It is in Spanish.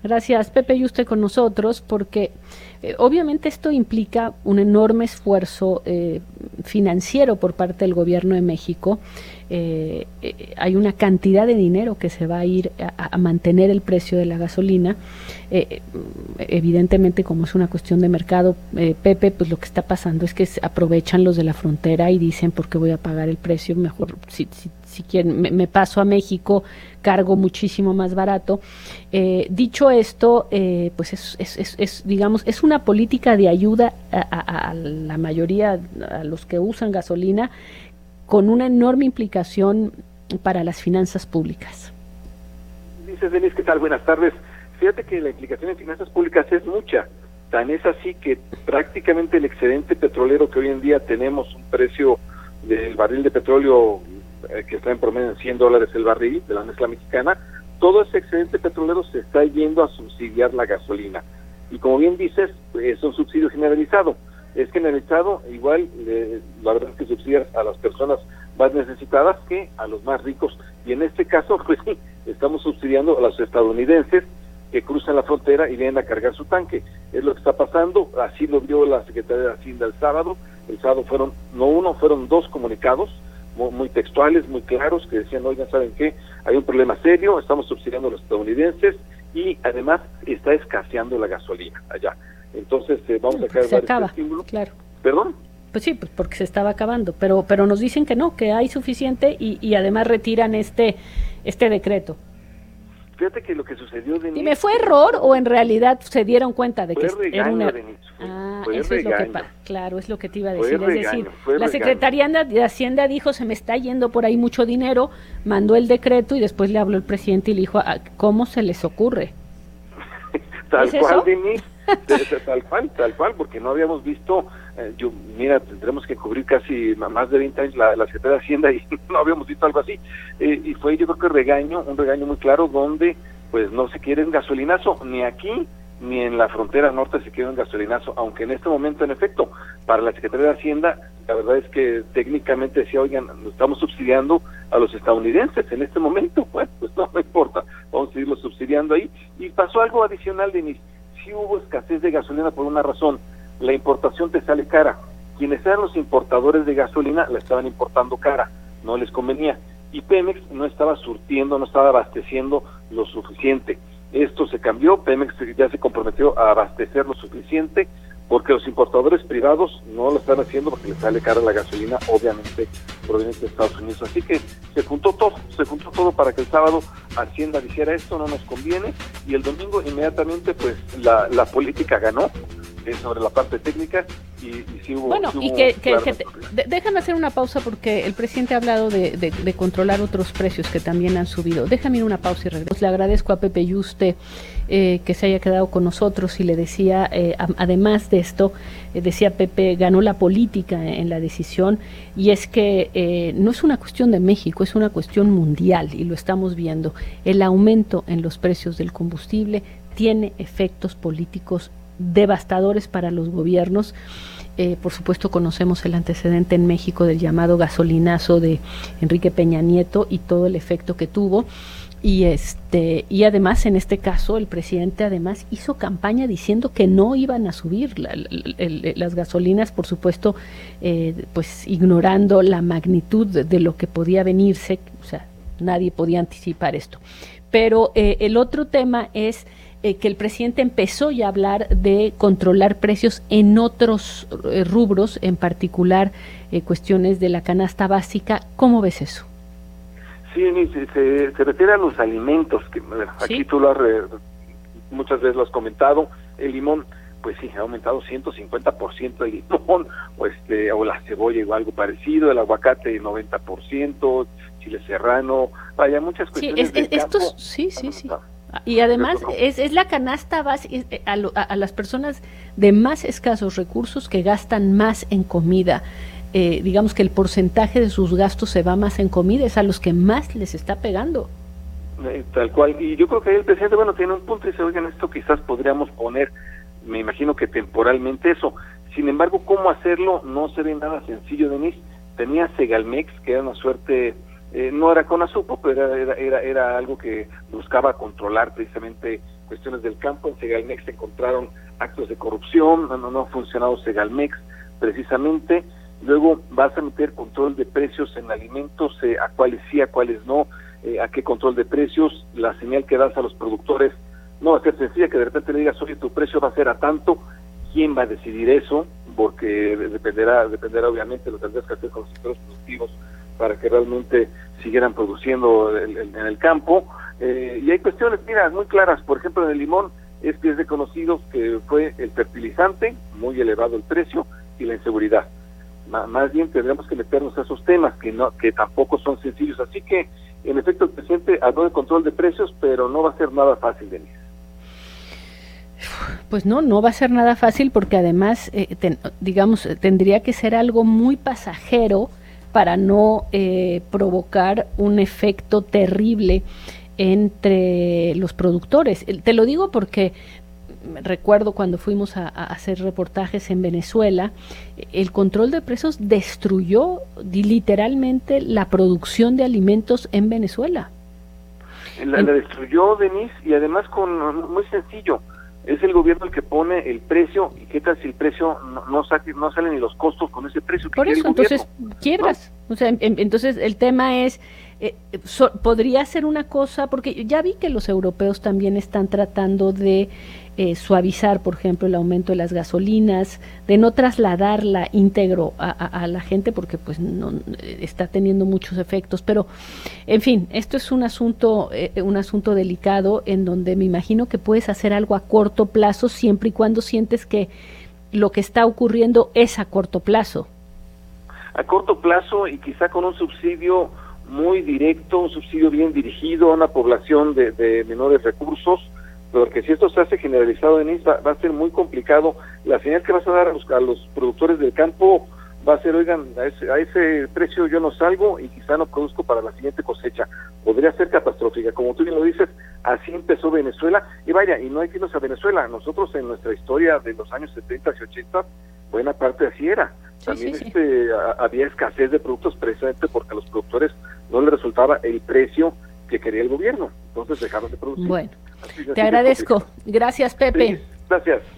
Gracias, Pepe y usted con nosotros, porque obviamente esto implica un enorme esfuerzo financiero por parte del gobierno de México. Hay una cantidad de dinero que se va a ir a mantener el precio de la gasolina. Evidentemente, como es una cuestión de mercado, Pepe, pues lo que está pasando es que aprovechan los de la frontera y dicen, ¿por qué voy a pagar el precio? Mejor, si quieren, me paso a México, cargo muchísimo más barato. Dicho esto, pues digamos, es una política de ayuda a la mayoría, a los que usan gasolina, con una enorme implicación para las finanzas públicas. Dices, Denise, ¿qué tal? Buenas tardes. Fíjate que la implicación en finanzas públicas es mucha. Tan es así que prácticamente el excedente petrolero que hoy en día tenemos, un precio del barril de petróleo que está en promedio en $100 el barril de la mezcla mexicana, todo ese excedente petrolero se está yendo a subsidiar la gasolina. Y como bien dices, es un subsidio generalizado. Es generalizado, igual, la verdad es que subsidias a las personas más necesitadas que a los más ricos. Y en este caso, pues sí, estamos subsidiando a los estadounidenses que cruzan la frontera y vienen a cargar su tanque. Es lo que está pasando, así lo vio la Secretaría de Hacienda el sábado. El sábado fueron, no uno, fueron dos comunicados, muy textuales, muy claros, que decían, oigan, ¿saben qué? Hay un problema serio, estamos subsidiando a los estadounidenses y además está escaseando la gasolina allá. Entonces vamos a se acaba, claro. ¿Perdón? Pues sí, pues porque se estaba acabando, pero nos dicen que no, que hay suficiente y además retiran este decreto. Fíjate que lo que sucedió, Denise... ¿Y me fue error o en realidad se dieron cuenta de que era un error? Eso es lo que claro, es lo que te iba a decir. Es decir, la Secretaría de Hacienda dijo, se me está yendo por ahí mucho dinero, mandó el decreto y después le habló el presidente y le dijo, ¿cómo se les ocurre? Tal cual, Denise, tal cual, porque no habíamos visto, mira, tendremos que cubrir casi más de 20 años la Secretaría de Hacienda y no habíamos visto algo así, y fue, yo creo que un regaño muy claro donde pues no se quiere un gasolinazo, ni aquí ni en la frontera norte se quiere un gasolinazo, aunque en este momento, en efecto, para la Secretaría de Hacienda, la verdad es que técnicamente decía, oigan, nos estamos subsidiando a los estadounidenses en este momento, pues no importa, vamos a seguirlo subsidiando ahí. Y pasó algo adicional, Denise, sí hubo escasez de gasolina por una razón, la importación te sale cara, quienes eran los importadores de gasolina la estaban importando cara, no les convenía, y Pemex no estaba surtiendo, no estaba abasteciendo lo suficiente. Esto se cambió, Pemex ya se comprometió a abastecer lo suficiente, porque los importadores privados no lo están haciendo porque les sale cara la gasolina, obviamente proveniente de Estados Unidos. Así que se juntó todo para que el sábado Hacienda dijera esto no nos conviene, y el domingo inmediatamente pues la política ganó sobre la parte técnica y sí hubo... Bueno, sí y hubo déjame hacer una pausa porque el presidente ha hablado de controlar otros precios que también han subido. Déjame ir una pausa y regreso. Le agradezco a Pepe Yuste que se haya quedado con nosotros y le decía, además de esto, decía Pepe, ganó la política en la decisión, y es que no es una cuestión de México, es una cuestión mundial y lo estamos viendo. El aumento en los precios del combustible tiene efectos políticos devastadores para los gobiernos. Por supuesto conocemos el antecedente en México del llamado gasolinazo de Enrique Peña Nieto y todo el efecto que tuvo, y además en este caso el presidente además hizo campaña diciendo que no iban a subir las gasolinas, por supuesto, pues ignorando la magnitud de lo que podía venirse, o sea, nadie podía anticipar esto. Pero el otro tema es que el presidente empezó ya a hablar de controlar precios en otros rubros, en particular cuestiones de la canasta básica. ¿Cómo ves eso? Sí, se refiere a los alimentos, que aquí tú lo has muchas veces lo has comentado. El limón, pues sí, ha aumentado 150% el limón, o la cebolla o algo parecido, el aguacate 90%, chile serrano, vaya, muchas cuestiones del campo. Sí. Y además es la canasta básica a las personas de más escasos recursos que gastan más en comida. Digamos que el porcentaje de sus gastos se va más en comida, es a los que más les está pegando. Tal cual, y yo creo que ahí el presidente, tiene un punto y dice, oigan, esto quizás podríamos poner, me imagino que temporalmente eso. Sin embargo, ¿cómo hacerlo? No se ve nada sencillo, Denise. Tenía Segalmex, que era una suerte... no era con azúcar, pero era algo que buscaba controlar precisamente cuestiones del campo. En Segalmex se encontraron actos de corrupción, no ha funcionado Segalmex precisamente. Luego vas a meter control de precios en alimentos, a cuáles sí, a cuáles no, a qué control de precios. La señal que das a los productores no va a ser sencilla, que de repente le digas, oye, tu precio va a ser a tanto. ¿Quién va a decidir eso? Porque dependerá obviamente, lo tendrás que hacer con los sectores productivos para que realmente siguieran produciendo en el campo. Y hay cuestiones, mira, muy claras. Por ejemplo, en el limón es reconocido que fue el fertilizante, muy elevado el precio, y la inseguridad. Más bien tendremos que meternos a esos temas que tampoco son sencillos. Así que, en efecto, el presidente habló de control de precios, pero no va a ser nada fácil, Denise. Pues no va a ser nada fácil, porque además, tendría que ser algo muy pasajero para no provocar un efecto terrible entre los productores. Te lo digo porque recuerdo cuando fuimos a hacer reportajes en Venezuela, el control de precios destruyó literalmente la producción de alimentos en Venezuela. La destruyó, Denise, y además muy sencillo. Es el gobierno el que pone el precio, y qué tal si el precio no salen ni los costos con ese precio. Por eso, entonces quiebras. ¿No? O sea, entonces el tema es, podría ser una cosa, porque ya vi que los europeos también están tratando de suavizar, por ejemplo, el aumento de las gasolinas, de no trasladarla íntegro a la gente, porque pues no está teniendo muchos efectos. Pero, en fin, esto es un asunto delicado, en donde me imagino que puedes hacer algo a corto plazo, siempre y cuando sientes que lo que está ocurriendo es a corto plazo. A corto plazo, y quizá con un subsidio muy directo, un subsidio bien dirigido a una población de menores recursos, porque si esto se hace generalizado, Denise, va a ser muy complicado. La señal que vas a dar a los productores del campo va a ser, oigan, a ese precio yo no salgo y quizá no produzco para la siguiente cosecha. Podría ser catastrófica. Como tú bien lo dices, así empezó Venezuela. Y vaya, y no hay que irnos a Venezuela. Nosotros en nuestra historia de los años 70 y 80, buena parte así era. También sí. Había escasez de productos precisamente porque a los productores no les resultaba el precio que quería el gobierno. Entonces dejaron de producir. Bueno, te agradezco. Gracias, Pepe. Sí, gracias.